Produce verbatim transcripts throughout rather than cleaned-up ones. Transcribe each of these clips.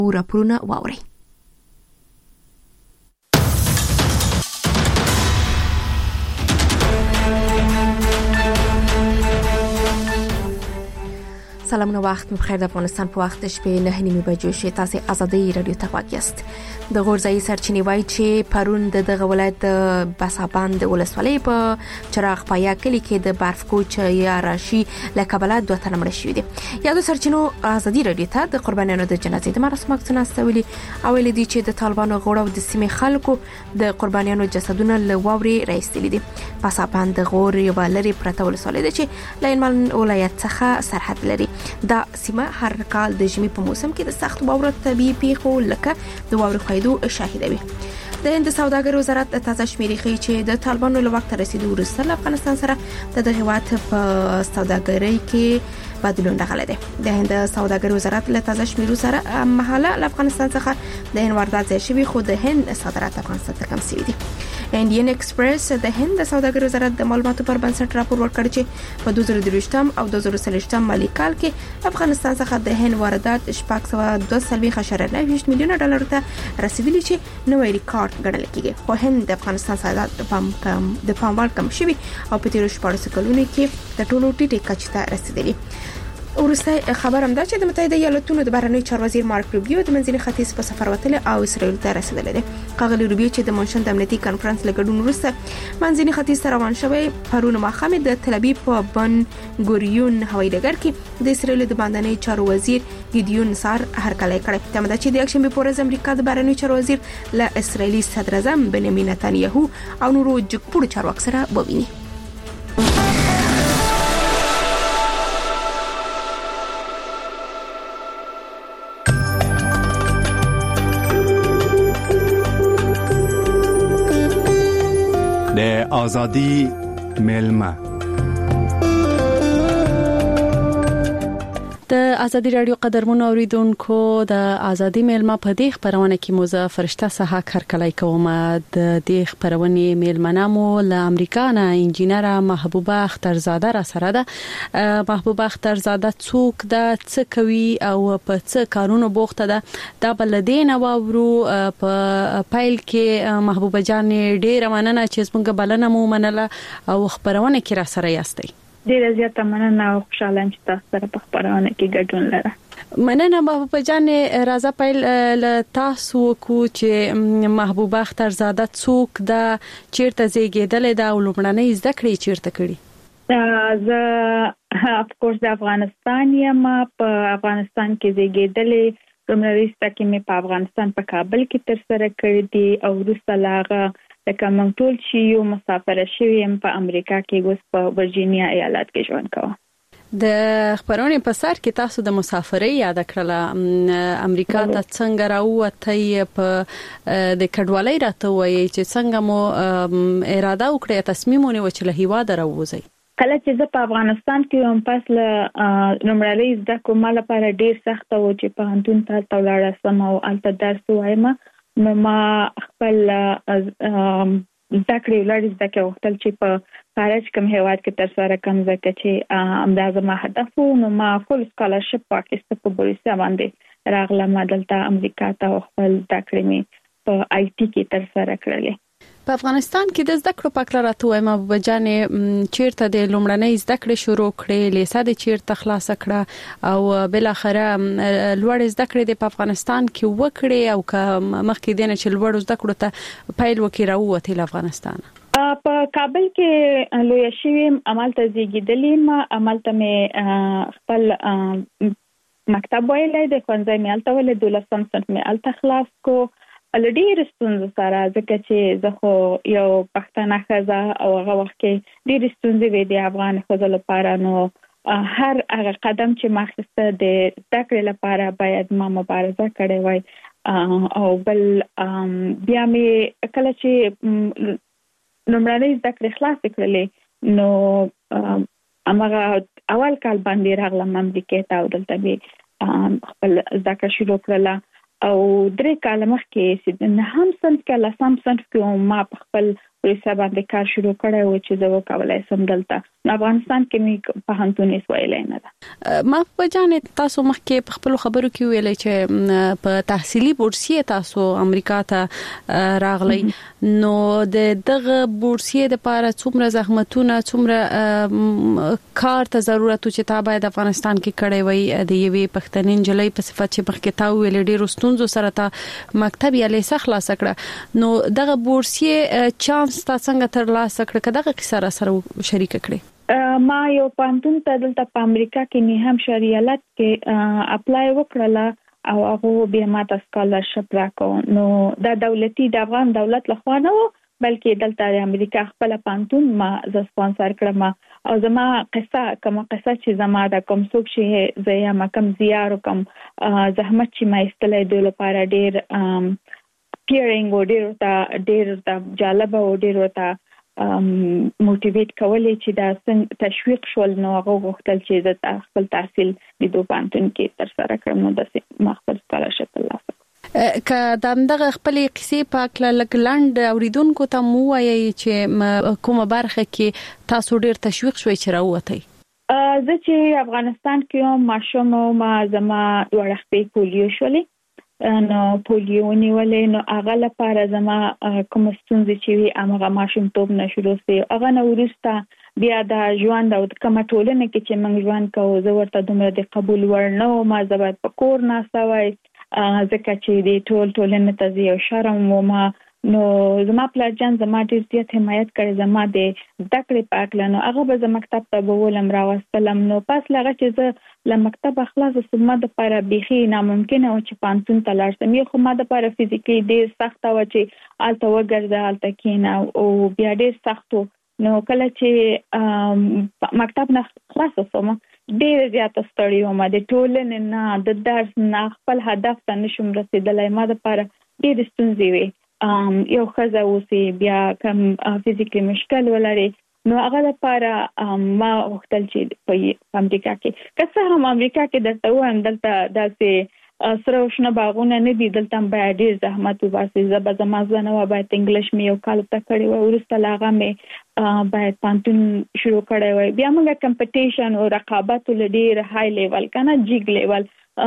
راپورونه واوري. سلامونه، وخت بخیر. د افغانستان په وخت شپې نه نیمه بجې شي. تاسو آزادۍ رادیو ته واګیست. د غورځای سرچینې وایي چې پرون د دغه ولایت بسابند ولسوالۍ په چراغ پایا کلی کې د برف کوچ یا راشي لکبله دوه تنه مړ شوي دي. یادو سرچینو آزادۍ رادیو ته د قربانیانو د جنازې د مراسم عکسونه استولي او ویل دي چې د طالبانو غوړو د سیمې خلکو د قربانیانو جسدونه له واوري راایستلي دي. بسابند غور یو لري پرته ولسوالۍ ده چې لاینمن ولایت څخه سرحد لري. دا سیمه هر کال د ژمي په موسم کې د سخت واورو طبيعي پیښو لکه د واورو خیدو شاهده وي. د هند سوداګرۍ وزارت تازه شمیرې ښیي چې د طالبانو له وخت رسیدو وروسته له افغانستان سره د دغه هیواد په سوداګرۍ کې بدلون راغلی دی. د هند سوداګرۍ وزارت له تازه شمیرو سره مهاله له افغانستان څخه د هند واردات زیات شوي، خو د هند صادرات افغانستان ته کم شوي دي. انډین ایکسپریس د هند سوداګرۍ وزارت د معلوماتو پر بنسټ راپور ورکړ چې په دوه زره درویشتم او دوه زره څلوېښتم مالي کال کې افغانستان څخه د هند واردات شپږ سوه دوه څلوېښت اعشاریه نهه ویشت میلیونه ډالر ته رسیدلي چې نوی ریکارډ ګڼل کېږي. خو هند د افغانستان صادرات د پام کم د پاموړ کم شوي او په تیرو شپاړسو کلونو کې د ټولو ټیټې کچې ته رسیدلي. ورسته خبر هم دا چې د متحده ایالاتونو د بهرنی چارو وزیر مارک روبیو د منځني ختیځ په سفر وتل او اسرائیل ته رسیدلی دی. ښاغلی روبیو چې د مونشن د امنیتي کانفرنس له ګډون وروسته منځني ختیځ ته روان شوی، پرون ماښام د تل ابیب په بن ګوریون هوایي ډګر کې د اسرائیل د باندنی چارو وزیر ګیدیون سار هرکلی کړی. تمه ده چې د یکشنبه په ورځ امریکا د بهرنی چارو وزیر له اسرائیلي صدر اعظم بنیامین نتانیاهو او نورو جګپوړو چارواکو سره وویني. د آزادی میلمه د ازادي رادیو قدرمنو اوریدونکو، د ازادي میلمه په دې خبرونه کې موزه فرشته سها کارکلای کوم. د دې خبرونه میلمنامو له امریکا نه انجینر محبوبه اخترزاده را سره ده. محبوبه اخترزاده څوک ده، څه کوي او په څه کارونو بوخته ده؟ دا بلدین او ورو په پایل کې محبوبه جان ډیره مننه چې زموږ بلنه مو منله او خبرونه کې را سره یاستئ. ډیره زیاته مننه او خوشاله یم چې تاسو سره په خبرونه کې ګډون لرم. مننه محبوبه جان. راځه پیل له تاسو کو چې محبوبه اخترزاده څوک ده، چیرته زیږیدلې ده او لومړنۍ زده کړې چیرته کړې؟ زه اف کورس د افغانستان یم، په افغانستان کې زیږیدلې. لومړنۍ زده کړې مې په افغانستان په کابل کې تر سره کړې دي او وروسته له هغه لکه موږ ټول چې یو مسافر شوي یم په امریکا کې، اوس په ورجینیا ایالت کې ژوند کوم. د خبرونه په سر کې تاسو د مسافرۍ یاد کړله. امریکا ته څنګه راووتئ؟ په د کډوالۍ راته وایي چې څنګه مو اراده وکړه، تصمیم ونیو چې له هیواده راووځئ؟ کله چې زه په افغانستان کې وم، پس له لومړنۍ زده کړو ما لپاره ډیر سخت و چې پوهنتون ته ولاړ شم او هلته درس ووایم. نو ما خپل زده کړې ولاړې زده کړې غوښتل چې په خارج کوم هیواد کې تر سره کوم ځکه چې همدا زما هدف و. نو ما فول سکالرشپ واخیسته په بوریسیا باندې راغلم دلته امریکا ته او خپل زده کړې مې په آی ټي کې تر سره کړلې. په افغانستان کې د زده کړو په اړه راته وایم محبوبه جان، چیرته د لومړنۍ زده کړې شروع کړې، لیسه د چیرته خلاص کړه او بل اخره لوړ زده کړې د افغانستان کې وکړې او که مخکې دینه چې لوړ زده کړو ته پیل وکړه راووتې له افغانستان؟ په کابل کې لوی شوی عملته زیږیدلې ما عملته مې خپل مکتب ویلې د ښوونځي مې الته ولې دولسم صنف مې الته خلاص کو. ډېر ستونزې سره ځکه چې زه خو یو پښتنه ښځه او هغه وخت کې ډېرې ستونزې وې د افغان ښځو لپاره. نو هر هغه قدم چې ما اخیسته د زده کړې لپاره باید ما مبارزه کړې وای. او بل بیا مې کله چې لومړنۍ زده کړې خلاصې کړلې نو هماغه اول کال باندې راغلم امریکا ته او دلته مې خپل زده کړه شروع کړله. او درې کاله مخکې چې نه هم صنف کې لسم صنف کې ما په خپل پروسه باندې کار شروع کړی و چې زه وکولای سم دلته نو افغانستان کې مې په هنتون ویلای نه ده. ما په جانې تاسو مخکې په خپل خبرو کې ویلې چې په تحصیلي بورسیه تاسو امریکا ته راغلی نو د دغه بورسیه د لپاره څومره زحمتونه څومره کار ته ضرورت چې تا باید افغانستان کې کړی وي د یوې پښتنې جلۍ په صفت چې مخکې تا ویل ډېر ستونزو سره تا مکتب یې لیسه خلاص کړه نو دغه بورسیه چانس تا څنګه تر لاسه کړ کداغه کیسه را سره شریک کړي؟ ما یو پانتون ته دلته په امریکا کې نه هم شریالت کې اپلای وکړله او هغه بیا ماته سکالرشپ راکو نو دا دولتي د افغان دولت لخوا نه و بلکې دلته د امریکا خپل پانتون ما ز سپانسر کړم او زما قصه کوم قصه چې زما د کوم څوک شي زیا ما کوم زیار کوم زحمت چې ما استلې د لپاره ډیر پیرینګ او ډیر تا ډیر تا جالب او ډیر تا موټیویټ کولای چې دا تشویق شول نو هغه غوښتل چې د خپل تحصیل د دوه پانتون کې تر سره کړم نو د مخبر سکالرشپ ترلاسه که دغه خپل قصې په کله لګلند اوریدونکو ته مو وایي چې کومه برخه کې تاسو ډیر تشویق شوي چې راووتئ؟ زه چې افغانستان کې ماشوم او ما زما دوه خپې پولیو شولې نو پولیو نیولې نو هغه لپاره زما کوم ستونزې چې وي هغه ماشوم توپ نه شروع سي هغه نو ورسته بیا د ژوند او د کوم ټولنه کې چې موږ ژوند کوو زه ورته دومره د قبول ورنه او ما زبر په کور نه سوي ځکه چې د ټول ټولنه ته یو شرم و ما نو زما پلان زما ډیر زیات حمایت کړي زما د ذکر پاکل نو هغه به زما مکتب ته بولم راوستلم نو پس لغه چې زه ل مکتب خلاص سمه د لپاره بيخي ناممکن او چې پانتون ته لاړم یو خو ما د لپاره فزیکلی ډیر سخت و چې الته وګرځه الته کینا او بیا ډیر سخت نو کله چې مکتب نه خلاص سوم ډیر زیات ستړی وم د ټولنې نه د درس نه خپل هدف ته نشم رسیدلای ما د لپاره ډیر ستونزې وي ام یو خزه اوسې بیا کم فزیکلی مشکل ولري نو هغه لپاره ما وختل چې په امریکا کې که هم امریکا کې درته وایم دلته داسې سره وشنه باغونه نه دي دلته باید ډیر زحمت وباسي زبر زمازه نه باید انګلیش مې یو کال ته کړی و ورسته لاغه مې باید پانتون شروع کړی و بیا موږ کمپټیشن او رقابت لډیر های لیول کنه جیګ لیول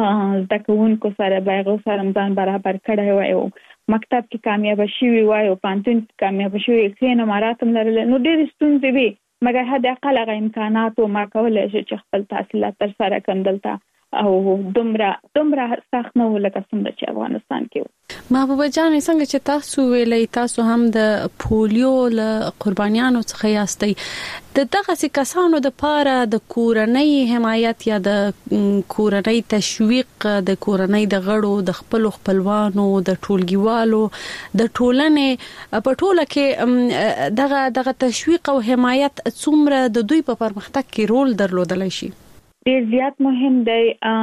د کوونکو سره باغ سره ځان برابر کړی و مکتب کې کامیاب شوی وای او پانتون کې کامیاب شوی خینه مراتم لرل نو ډېر ستونزې وي مګر هدا اقل غو امکانات او ما کولای شي چې خپل تحصیلات تر سره کړم دلته او دومره دومره سخت نه ولکه څنګه چې افغانستان کې ما په جان څنګه چې تاسو ویلې تاسو هم د پولیو له قربانیانو څخه یاستئ د دغه کسانو د پاره د کورنۍ حمایت یا د کورنۍ تشویق د کورنۍ د غړو د خپل خپلوانو د ټولګیوالو د ټولنې په ټوله کې دغه دغه تشویق او حمایت څومره د دوی په پرمختګ کې رول درلودلی شي؟ ډیر زیات مهم دی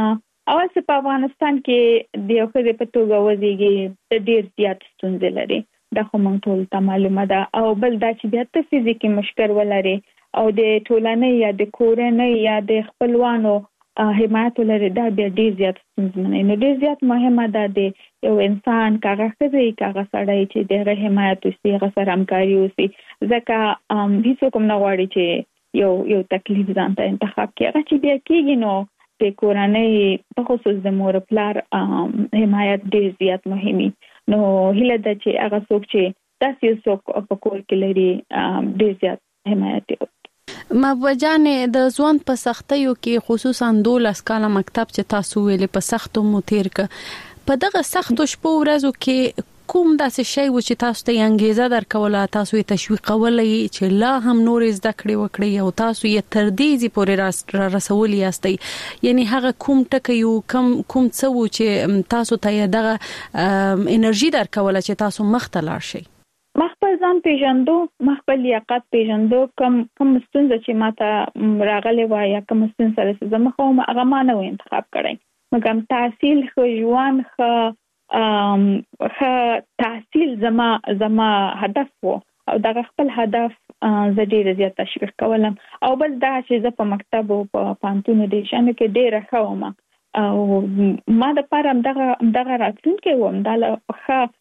اول څه په افغانستان کې د یو خدای په توګه وځيږي ډیر زیات ستونزې لري دا خو مونږ ټول ته معلومه ده او بل دا چې بیا ته فزیکي مشکل ولري او د ټولنې یا د کورنۍ یا د خپلوانو حمایت لري دا بیا ډیر زیات ستونزمن نه ډیر زیات مهمه ده د یو انسان کاغه خزي کاغه سړی چې دغه حمایت وسي هغه سره همکاري وسي ځکه هیڅ کوم نه غواړي چې یو یو تکلیف ځان ته انتخاب کړي هغه چې بیا کېږي نو د کورنۍ په خصوص د مور پلار حمایت ډیر زیات مهمي نو هله د چې هغه څوک چې تاسو څوک په کور کې لري ډیر زیات حمایت ما وجانې د ځوان په سختیو کې خصوصا دولس کاله مکتب چې تاسو ویلې په سختو مو تیر ک په دغه سختو شپو ورځو کې کوم داسې شی و چې تاسو ته انګیزه درکوله تاسو یې تشویقولې چې لا هم نور زده کړې وکړي او تاسو یې تر دې ځې پورې را رسولي یاستئ یعنی هغه کوم ټکی یو کوم کوم څه و چې تاسو ته دغه انرژي درکوله چې تاسو مخ ته لاړ شئ؟ مخبل ځان پیژندو مخبل لیاقت پیژندو کم کم ستونزه چې ماته راغلي و یا کم ستونزه سره زما خو هغه ما نه انتخاب کړی مګم تحصیل خو ژوند خو ام خه تحصیل زما زما هدف وو او دا خپل هدف زه ډیر زیات تشویق کولم او بل دا چې زه په مکتب او په پانتون دي شنه کې ډیر خوم او ما د پاره دغه دغه راتلونکي ووم دا له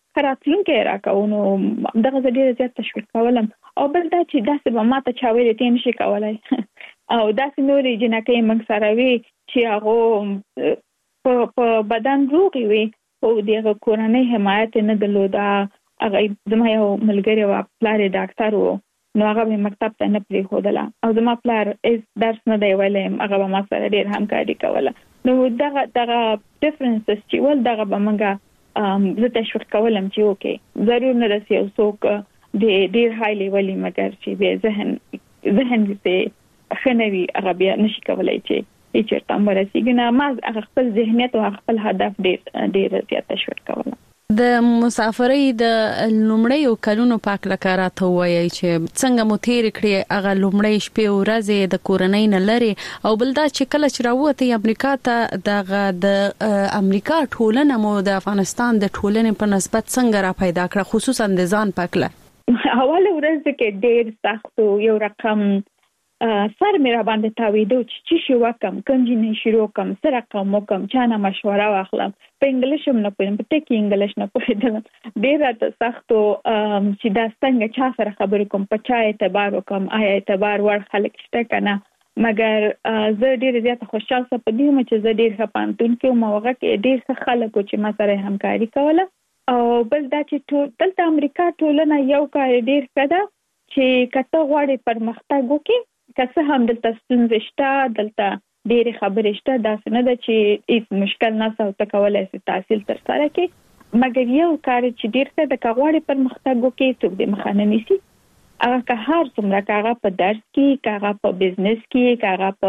خراتلون کې راکاو نو دغه ډیر زیات تشویق کولم او بل دا چې داسې به ماته چا ویل ته نشي کولای او داسې نورې جنکې موږ سره وی چې هغه په په بدن روغي وي او دغه کورنۍ حمایت نه درلوده. هغه زما یو ملګری و پلار ډاکټر و نو هغه به مکتب ته نه پری خودله او زما پلار اس درس نه دی ویلم هغه به ما سره ډیر همکاري کوله. نو دغه دغه ډیفرنسز چې ول دغه به موږ زه تشویق کولم چې اوکې ضرور نه رسي او څوک د ډیر های لیولي مګر چې به ذهن ذهن دې خنوي هغه بیا نشي کولای چې چې تاسو مرسته نه ما خپل ذهنیت او خپل هدف ډیر ډیر زیات تشویق کولم. د مسافرۍ د لومړیو کلونو پاک لکارات وایي چې څنګه مو تیر کړی هغه لومړی شپې او ورځې د کورنۍ نه لري او بل دا چې کله چې راوته امریکا ته د امریکا ټولنه مو د افغانستان د ټولنې په نسبت څنګه را پیدا کړ خصوصا د ځان پاکله. اوله ورځ کې ډیر سخت یو رقم سر مې را باندې تاویدو چې شي وکم کنجینې شروع کوم سره کوم کوم چانه مشوره واخلم په انګلیش هم نه پوهیم په ټکی انګلیش نه پوهیدم ډیر راته سختو چې دا څنګه چا سره خبرې کوم په چا اعتبار وکم آیا اعتبار ور خلک شته کنه مګر زه ډیر زیات خوشاله سم په دې چې زه ډیر خپانتون کې موغه کې ډیر څه خلکو چې ما سره همکاري کوله او بل دا چې دلته امریکا ټولنه یو کار ډیر کده چې کته غواړي پرمختګ وکړي که هم دلته ستونزې شته دلته ډېرې خبرې شته داسې نه ده چې هیڅ مشکل نه او ته کولای شې تحصیل ترسره کړې مګر یو کار چې ډېر ښه ده که غواړې پرمختګ وکړي څوک دې مخه نه نیسي هغه که هر څومره که هغه په درس کې که هغه په بزنس کې که هغه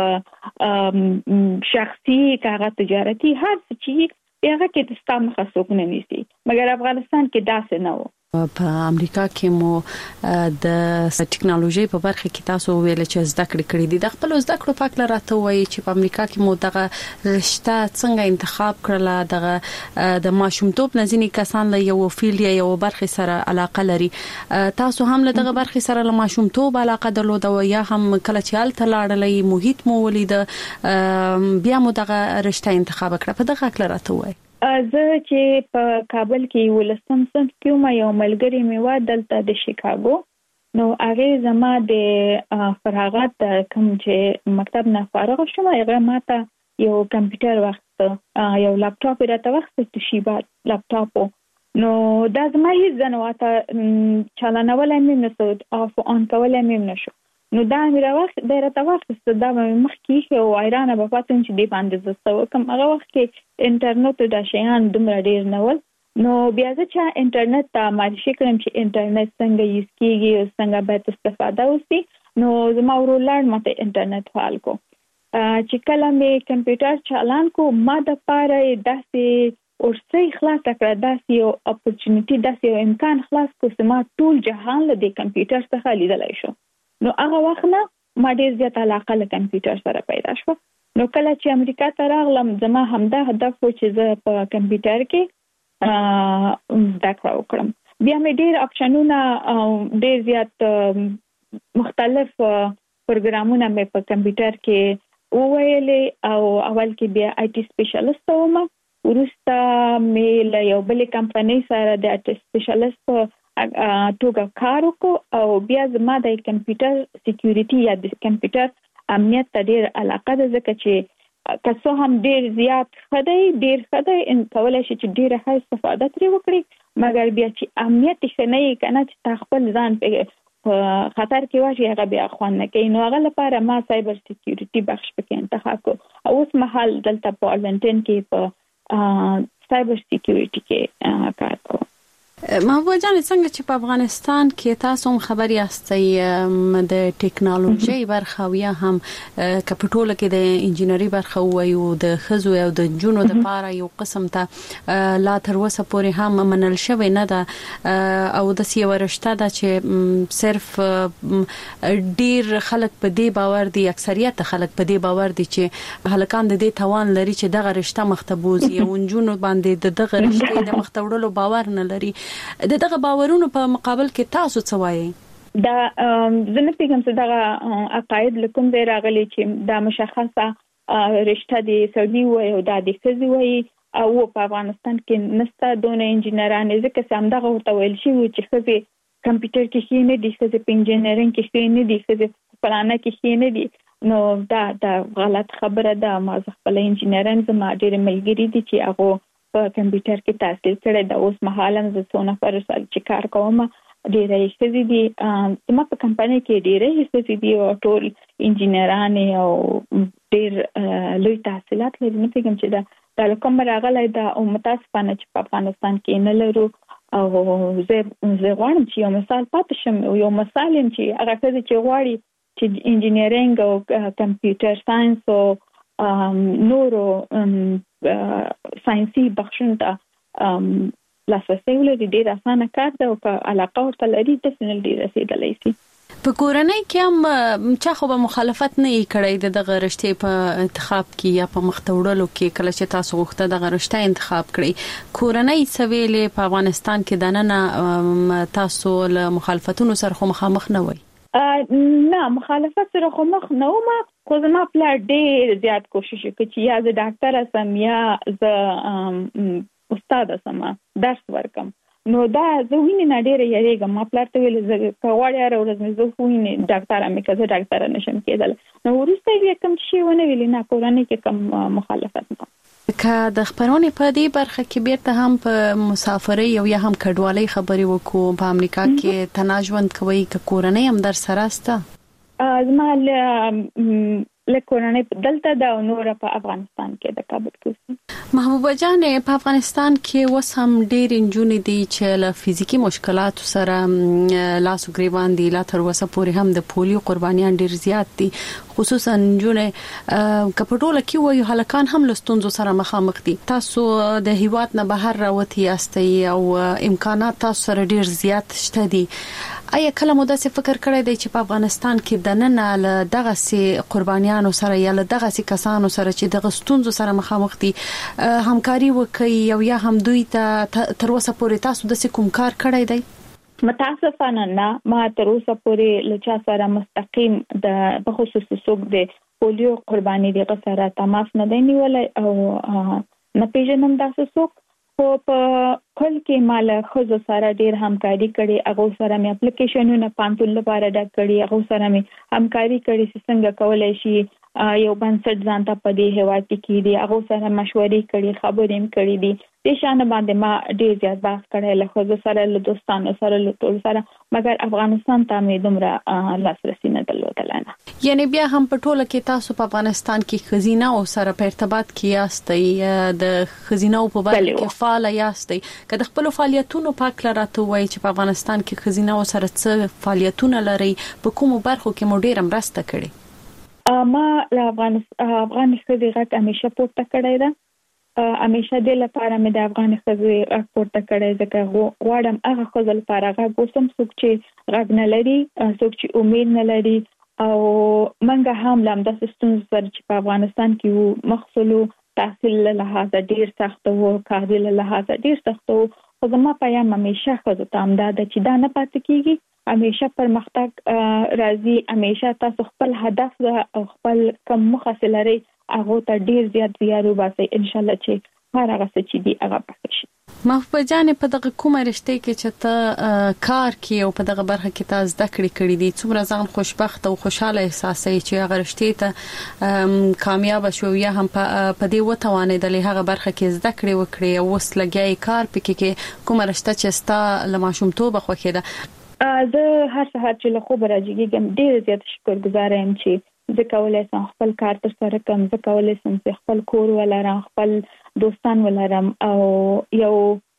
په شخصي که هغه تجارتي هر څه چې هغه کې د ستا مخه څوک نه نیسي مګر افغانستان کې داسې نه و. په امریکا کې مو د ټکنالوژي په برخه کې تاسو ویل چې زده کړې کړې دي د خپل زده کړو پاک لراته وایي چې په امریکا کې مو دغه رشته څنګه انتخاب کړله دغه د ماشومتوب نزینی کسان له یو فیلډ یا یو برخه سره علاقه لري تاسو هم له دغه برخه سره له ماشومتوب علاقه درلوده یا هم کله چې ال تلاړلې محیط مو ولید بیا مو دغه رشته انتخاب کړه په دغه لراته وایي. زه چې په کابل کې ولسم صنف کې ما یو ملګری مې و دلته د شیکاګو نو هغه زما د فراغت کوم چې مکتب نه فارغ شوم هغه ماته یو کمپیوټر وخت یو لپټاپ راته وخت توشیبا لپټاپ نو دا زما هیڅ ځنواته چالانول مې نسود اف اون کول مې نشو نو دا مې راوخت د راته وخت دا مخ کې او ایران په پاتون چې دی باندې زستو کوم هغه وخت کې انټرنیټ د شیان دومره ډیر نه ول نو بیا چې انټرنیټ ته معرفي کړم چې انټرنیټ څنګه یوز کیږي او څنګه باید استفاده وشي نو زما ورولار ماته انټرنیټ فعال کو چې کله مې کمپیوټر چالان کو ما د پاره داسې ورسې خلاص کړه داسې یو اپورچونټی داسې یو امکان خلاص کو چې ما ټول جهان له دې کمپیوټر څخه لیدلای شو نو هغه وخت نه ما ډیر زیات علاقه له کمپیوټر سره پیدا شو نو کله چې امریکا ته راغلم زما همدا هدف و چې زه په کمپیوټر کې زده کړه وکړم بیا مې ډیر اپشنونه ډیر زیات مختلف پروګرامونه مې په کمپیوټر کې وویلې او اول کې بیا آی ټي سپیشلیست وم ورسته مې له یو بل کمپنۍ سره د آی ټي سپیشلیست توګه کار وکړ او بیا زما د کمپیوټر سکیورټي یا د کمپیوټر امنیت ته ډیر علاقه ده ځکه چې که هم ډیر زیات خدای ډیر خدای ان کولای شي چې ډیره ښه استفاده ترې وکړي مګر بیا چې امنیت یې نه کنه چې خپل ځان په خطر کې واچي هغه بیا خوان نه کوي نو هغه لپاره ما سایبر سکیورټي بخش پکې انتخاب کړ او اوس مهال دلته په ارلنټن کې په سایبر سکیورټي کې کار کوم. محبوبه جان څنګه چې په افغانستان کې تاسو هم خبري یاستئ د ټکنالوژي برخه او یا هم کپټول کې د انجینری برخه وایو د خزو او د جونو د پاره یو قسم ته لا تر اوسه پورې هم منل شوی نه ده او د سیو رشته ده چې صرف ډیر خلک په دې باور دي اکثریت خلک په دې باور دي چې هلکان د دې توان لري چې دغه رشته مختبوزي او جونو باندې د دغه رشته د مختوړلو باور نه لري د دغه باورونو په مقابل کې تاسو څه وایي؟ دا زنه پیغام څه دغه عقاید لکم دی راغلي چې دا مشخصه رشته دي سعودي وي او د دې خزي وي او په افغانستان کې نسته دونه انجینران ځکه چې همدغه ورته ویل شي چې خزي کمپیوټر کې شي نه دي خزي په انجینرینګ کې شي نه دي خزي پلانه کې شي نه دي نو دا دا غلط خبره ده. ما خپل انجینران زما ډېر ملګری دي چې هغه په کمپیوټر کې تحصیل کړی دا اوس مهاله زه څونه پر سال چې کار کوم ډېرې ښځې دي زما په کمپنۍ کې ډېرې ښځې دي او ټول انجینران او ډېر لوی تحصیلات لري. نو څنګه چې دا د کوم راغلی دا او متاسفانه چې په افغانستان کې نه لرو او زه زه غواړم چې یو مثال پاتې شم یو مثال هم چې هغه څه چې غواړي چې انجینرینګ او کمپیوټر ساينس او نورو ساينسي بخښنه ته لاسرسي ولري ډېر اسانه کار ده او که علاقه ورته لري د سنل ډېر رسیدلی شي. په کورنۍ کې هم چا خو به مخالفت نه کړی دغه رشتې په انتخاب کې یا په مختوړلو کې کله چې تاسو غوښته دغه رشته انتخاب کړی کورنۍ سویلې په افغانستان کې دننه تاسو له مخالفتونو سره خو مخامخ نه وای؟ نه مخالفت سره خو مخ نه وم خو زما پلار ډېر زیات کوشش وکړ چې یا زه ډاکټر سم یا زه استاد سم درس ورکم. نو دا زه وینې نه ډېر یریږم ما پلار ته ویل زه کواړی هر ورځ مې زه وینې ډاکټر مې کزه ډاکټر نشم کېدل. نو وروسته یې کوم شي ونه ویل نه کورنۍ کې کوم مخالفت نه. که د خبرونې په دې برخه کې بیرته هم په مسافرۍ او یا هم کډوالۍ خبرې وکړو په امریکا کې تناژوند کوي که کورنۍ هم در سره سته؟ زما له کورنۍ دلته دا نور په افغانستان کې د کابل کې. محبوبه جان په افغانستان کې وس هم ډېر انجونې دي چې له فزیکی مشکلاتو سره لاس او ګریوان دي لا تر اوسه پورې هم د پولیو قربانیان ډېر زیات دي خصوصا انجونې کپټوله کې وایي هلکان هم له ستونزو سره مخامخ دي. تاسو د هیواد نه بهر راوتی یاستئ او امکانات تاسو سره ډېر زیات شته دي. آیا کله مو داسې فکر کړی دی چې په افغانستان کې د نن له دغه سي قربانیانو سره یا له دغه سي کسانو سره چې دغه ستونزو سره مخامخ دي همکاري وکړي او یا هم دوی ته تر اوسه پورې تاسو د کوم کار کړی دی؟ متاسفانه نه ما تر اوسه پورې له چا سره مستقیم د بخصوص څوک د پولیو قرباني دغه سره تماس نه دی نیولای او نه پیژنم تاسو څوک خو په کل کې مال خو سره ډیر همکاري کړي هغه سره مې اپلیکیشنونه پانتول لپاره ډک کړي هغه سره مې همکاري کړي چې څنګه کولای شي یو بنسټ ځان ته په دې هوا کې کېدي هغه سره مشورې کړي خبرې هم کړي دي د شان باندې ما ډیر زیات بحث کړی له خو سره له دوستانو سره له ټول سره مګر افغانستان ته مې دومره لاسرسي نه درلودل نه. یعنی بیا هم په ټوله کې تاسو په افغانستان کې خزینه او سره په ارتباط کې یاستئ د خزینه په برخه کې فعال یاستئ که د خپل فعالیتونو پاک لراته وای چې په افغانستان کې خزینه او سره څه فعالیتونه لري په کومو برخو کې مو ډیر مرسته کړې؟ ما له افغانستان افغان خزي غږ همیشه پورته کړی ده همیشه د لپاره مې د افغان خزي پورته کړی ځکه غواړم هغه خزل لپاره غږ وسم څوک چې غږ نه لري څوک چې امید نه لري او منګه هم لم د ستونزې سره چې په افغانستان کې مخصلو تحصیل له لحاظه ډیر سخت او کاري له لحاظه ډیر سخت او خو زما پیغام همیشه خزو ته امداد چې دا نه پاتې کیږي همیشه پرمختګ راځي همیشه تاسو خپل هدف او خپل کوم مخه لري هغه ته ډیر زیات زیارو باسي ان شاء الله چې هر هغه څه چې دی هغه پاتې شي. محبوبه جان په دغه کومه رشته کې چې ته کار کې او په دغه برخه کې تاسو زده کړې کړې دي څومره ځان خوشبخت او خوشاله احساسوي چې هغه رشته ته کامیاب شو یا هم په دې وتوانېدلې هغه برخه کې زده کړې وکړې او وس لګي کار پکې کې کومه رشته چې ستا لماشومتوب خوښه ده؟ زه هر سهار چې له خوب راځم ډیر زیات شکرګزار یم چې زه کولای شم خپل کار تر سره کوم زه کولای شم چې خپل کور ولرم خپل دوستان ولرم او یو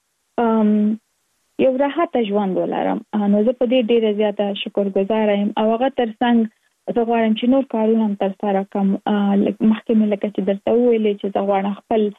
ام یو راحت ژوند ولرم نو زه په دې ډیره زیاته شکرګزار یم او هغه ترڅنګ زه غواړم چې نور کارونه تر سره کوم مخکې مې لکه چې درته ویلې چې زه غواړم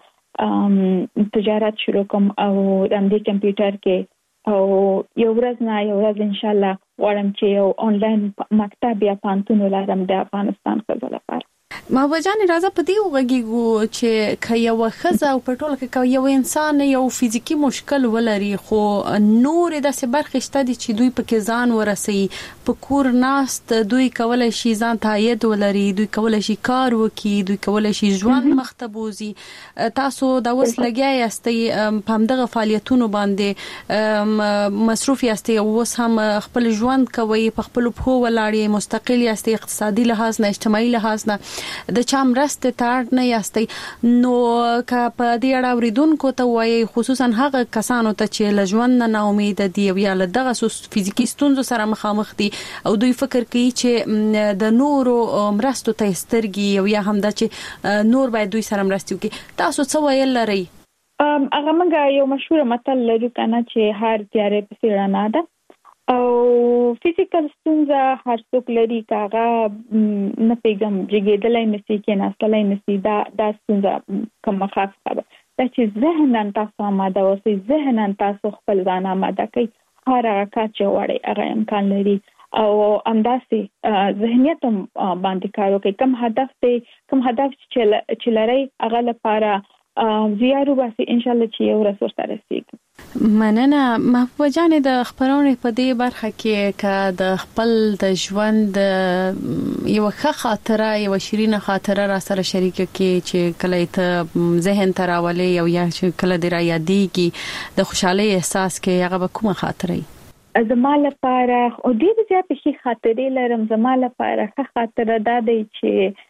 خپل تجارت شروع کوم او د دې کمپیوټر کې او یو ورځ نه یو ورځ ان شاء الله غواړم چې یو آنلاین مکتب یا پانتون ولرم د افغانستان خزو لپاره. محبوبه جان راځه په دې وګړو چې کایو وخزه او په ټوله کې یو انسان یو فزیکی مشکل ولري خو نور د سبرخ شته دي چې دوی په کې ځان ورسي په کور ناست دوی کولای شي ځان تایید ولري دوی کولای شي کار وکړي دوی کولای شي ژوند مختبوزي تاسو دا وس لګیا یاستئ په همدغه فعالیتونو باندې مصروف یاستئ او وس هم خپل ژوند کوي په خپل په ولاړی مستقل یاستئ اقتصادي لحاظ نه اجتماعي لحاظ نه د چا مرسته تاړ نه یاستئ نو که په دې اړه اوریدونکو ته وایي خصوصا هغه کسانو ته چې له ژوند نه امید دي یا له دغه فزیکی ستونزو سره مخامخ دي او دوی فکر کوي چې د نورو مرستو ته سترګي او یا هم دا چې نور باید دوی سره مرستي وکړي تاسو څه ویل لري هغه موږ یو مشهور متل لرو کنه چې هر تیارې په رڼا ده او فزیکل ستونزه هر څوک لري کاغه نه پیغام جګېدلای نشي کې ناستلای نشي دا د ستونزه کومه خاصه ده چې ذهنن تاسو آماده اوسئ ذهنن تاسو خپل ځان آماده کړئ هر هغه کار چې وړي هغه امکان لري او همداسې ذهنیت باندې کار وکړئ کوم هدف ته کوم هدف چې لري هغه لپاره زیارو باسي ان شاء الله چې یو رسول سره رسیږي مننه محبوبه جان د خبرونې په دې برخه کې ک د خپل د ژوند یو ښه خاطره یو شیرینه خاطره را سره شریک کې چې کله ته ذهن تراولې او یا چې کله د را یادېږي د خوشحالي احساس کې هغه کومه خاطره زما لپاره او ډېر زیات شي خاطرې لرم زما لپاره ښه خاطره ده چې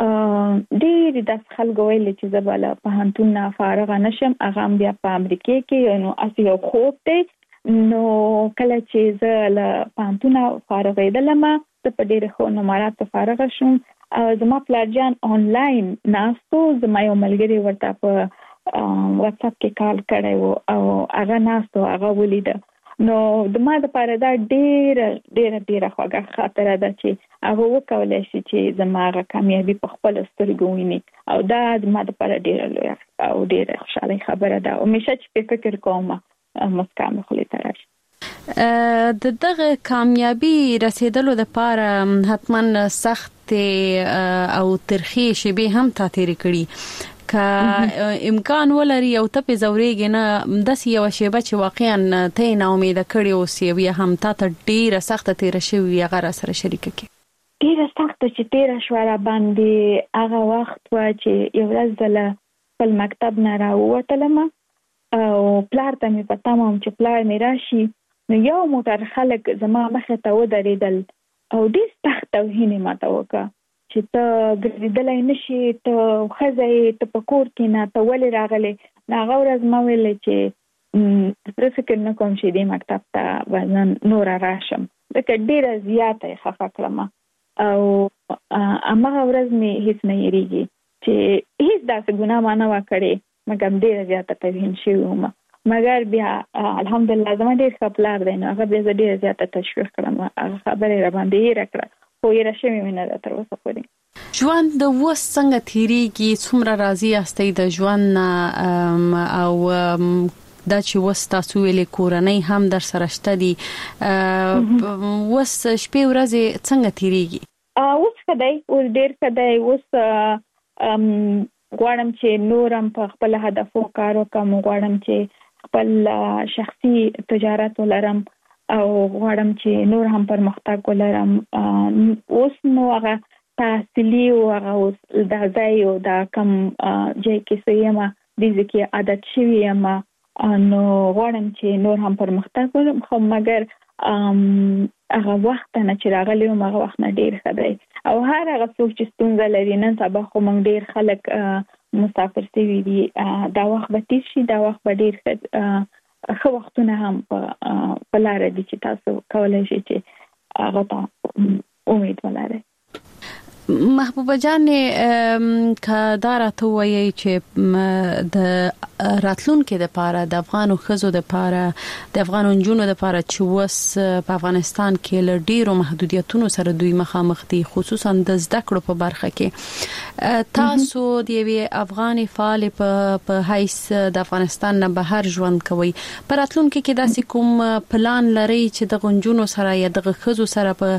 ډېر د خلکو ویل چې زباله په هانتون فارغ نشم هغه بیا په امریکا کې نو اسی یو خوب دی نو کله چې زه له هانتون فارغېدلم زه په ډېر خو نمرات فارغ شوم او زما پلارجان آنلاین ناستو زما یو ملګری ورته په واتس اپ کې کال کړی وو او هغه ناستو هغه ولید نو د ما د پاره دا ډېر ډېر ډېر خوږه خاطره ده چې هغه وکولای شي چې زموږه کامیابی په خپل سترګو ویني او دا د ما د پاره ډېر لوی او ډېر خوشاله خبره ده او مشه چې فکر کوم مسکان خلې ترش د دغه کامیابی رسیدلو لپاره حتما سخت او ترخی شی هم تا تیر کړي که امکان ولري او ته په زوريږي نه د یو شیبه چې واقعا ته نه امید کړی او سی بیا هم تا ته ډیره سخت تیر شوی هغه سره شریک کی ډیره سخت چې تیر شو را باندې هغه وخت و چې یو ورځ له خپل مکتب نه راووتلم او پلار ته مې پته مم چې پلار مې راشي نو یو موټر خلک زما مخه ته ودرېدل او ډیر سخت توهین ماته وکړه چې ته ګرځېدلای نشي ته خزې ته په کور کې نه ته ولې راغلې هغه ورځ ما ویل چې زه فکر نه کوم چې دې مکتب ته به نور راشم ځکه ډېره زیاته خفه کړم او هماغه ورځ مې هیڅ نه یېرېږي چې هیڅ داسې ګناه ما نه وه کړې مګر ډېره زیاته توهین شوې وم مګر بیا الحمدلله زما ډېر ښه پلار دی نو هغه بیا زه ډېره زیاته تشویق کړم هغه خبرې راباندې هېره کړه خو یې راشوي مې نه تر اوسه پورې ژوند د وس څنګه تیریږي څومره راضي یاستئ د ژوند او دا چې وس تاسو ویلې کورنۍ هم در سره شته دي وس شپې ورځې څنګه تیریږي اوس کدی اوس ډېر کدی اوس غواړم چې نورم په خپل هدفو کار وکم غواړم چې خپل شخصي تجارت ولرم او غواړم چې نور هم پرمختګ ولرم اوس نو هغه تحصیلي او هغه اوس د ځای او د کم ځای کې سیمه د ځکه عادت شوی یم نو غواړم چې نور هم پرمختګ وکړم خو مګر هغه وخت نه چې راغلی وم هغه وخت نه ډېر ښه دی او هر هغه څوک چې ستونزه لري نن سبا خو موږ ډېر خلک مسافر سوي دي دا وخت به تیر شي دا وخت به ډېر ښه خو وختونه هم په لاره دي چې تاسو کولای شئ چې هغه ته امید ولرئ محبوبه جان که دا راته وایي چې د راتلونکو لپاره د افغانو ښځو لپاره د افغانو نجونو لپاره چې وس په افغانستان کې له ډیرو محدودیتونو سره دوی مخامخ دي خصوصا د زده کړو په برخه کې تاسو د یوې افغاني فعال په حیث د افغانستان نه بهر ژوند کوي په راتلونکو کې داسې کوم پلان لري چې د غنجونو سره یا د ښځو سره په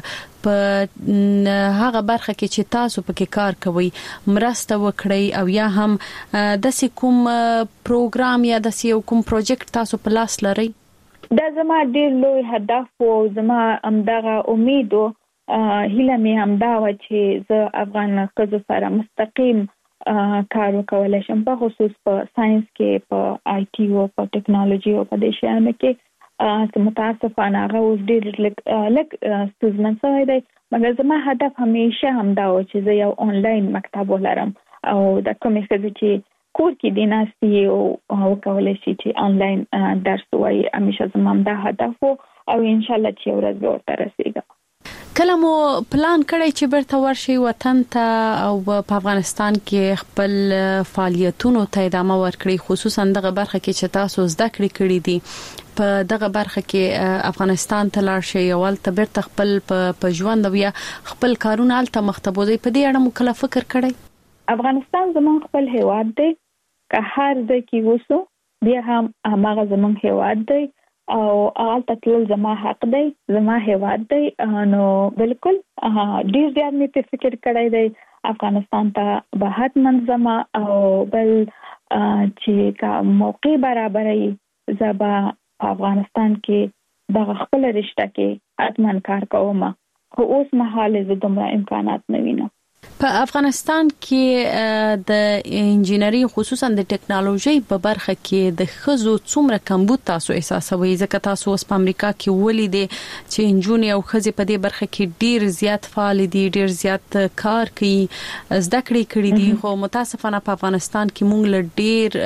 په هغه برخه کې چې تاسو پکې کار کوئ مرسته وکړئ او یا هم د کوم پروګرام یا د کوم پروجیکټ تاسو په لاس لرئ؟ دا زما ډېر لوی هدف او زما همدغه امید او هیله مې همدا و چې زه افغان ښځو سره مستقیم کار وکولای شم، په خصوص په ساينس کې، په آی ټي او په ټیکنالوژي او په دې شیانو کې. چې متاسفانه هغه اوس ډېر لږ ستونزمن شوی دی، مګر زما هدف همیشه همدا و چې زه یو آنلاین مکتب ولرم او د کومې ښځې چې کور کې دي ناستې او وکولای شي چې آنلاین درس ووایي، همیشه زما همدا هدف او انشاءالله چې یو ورځ به ورته رسېږم. کله مو پلان کړی چې بیرته ورشئ وطن ته او په افغانستان کې خپل فعالیتونو ته ادامه ورکړئ، خصوصا دغه برخه کې چې تاسو زده کړې کړې دي په دغه برخه کې افغانستان ته لاړ شئ او ولته بیرته خپل په ژوند او یا خپل کارونه الته مخته بوزئ؟ په دې اړه مو کله فکر کړی؟ افغانستان زموږ خپل هیواد دی، که هر ځای کې اوسو بیا هم هغه زموږ هیواد دی او آلته تل زما حق دی، زما هیواد دی. نو بالکل ډیر زیات مې په فکر کړی دی افغانستان ته به حتما زما او بل چې کا موقع برابرې زبا افغانستان کې د خپل رشته کې حتما کار کوم، خو اوس مهال زه دومره امکانات نه وینم. په افغانستان کې د انجینری خصوصا د ټیکنالوژي په برخه کې د ښځو څومره کمبود تاسو احساسوي؟ ځکه تاسو اوس په امریکا کې ولیدئ چې انجونې او ښځې په دې برخه کې ډیر زیات فعال دي، ډیر زیات کار کوي، زده کړې کړې دي، خو متاسفانه په افغانستان کې موږ له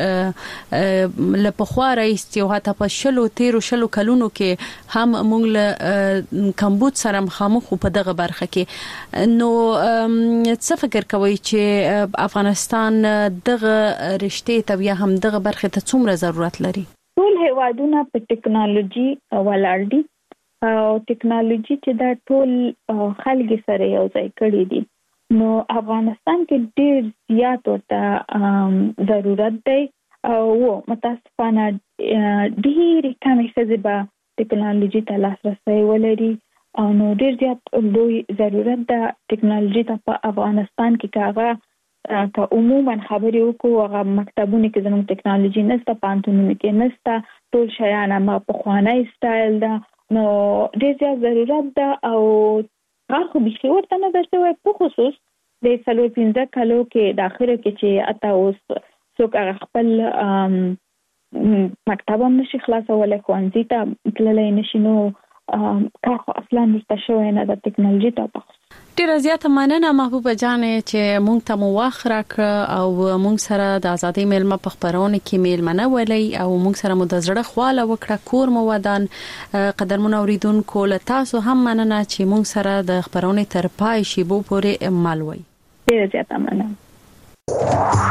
ډیر له پخوا راځي او حتی په شلو تیرو شلو کلونو کې هم موږ له کمبود سره مخامخ په دغه برخه کې. نو څه فکر کوي چې افغانستان دغه رشتې ته یا هم دغه برخه ته څومره ضرورت لري؟ ټول هیوادونه په ټیکنالوژي ولاړ دي او ټیکنالوژي چې دا ټول خلک سره یو ځای کړي دي، نو افغانستان کې ډیر زیات ورته ضرورت دی او متاسفانه ډیر کم ښځې به ټیکنالوژي ته لاسرسي ولري او نو ډیر زیات لوی ضرورت ده ټیکنالوژي ته په افغانستان کې. کاغه که عموما خبرې وکړو هغه مکتبونه کې زموږ ټیکنالوژي نشته، پانتونونه کې نشته، ټول شیان ما په خوانی سټایل ده، نو ډیر زیات ضرورت ده او هغه خو به ورته نه درته په خصوص د څلور پنځه کالو کې د اخره کې چې اته اوس څوک هغه خپل مکتب هم نشي خلاصولای، ښوونځي ته تللی نشي، نو کار خو اصلا نشته شوی نه د ټیکنالوژي ته. ډیره زیاته مننه محبوبه جانې چې مونږ ته مو وخت راکړ او مونږ سره د ازادي میلمه په خبرونه کې میلمنه ولې او مونږ سره مو د زړه خواله وکړه، کور مو ودان. قدرمن اوریدونکو له تاسو هم مننه چې مونږ سره د خبرونه تر پای شیبو پورې مل وي. ډیره زیاته مننه.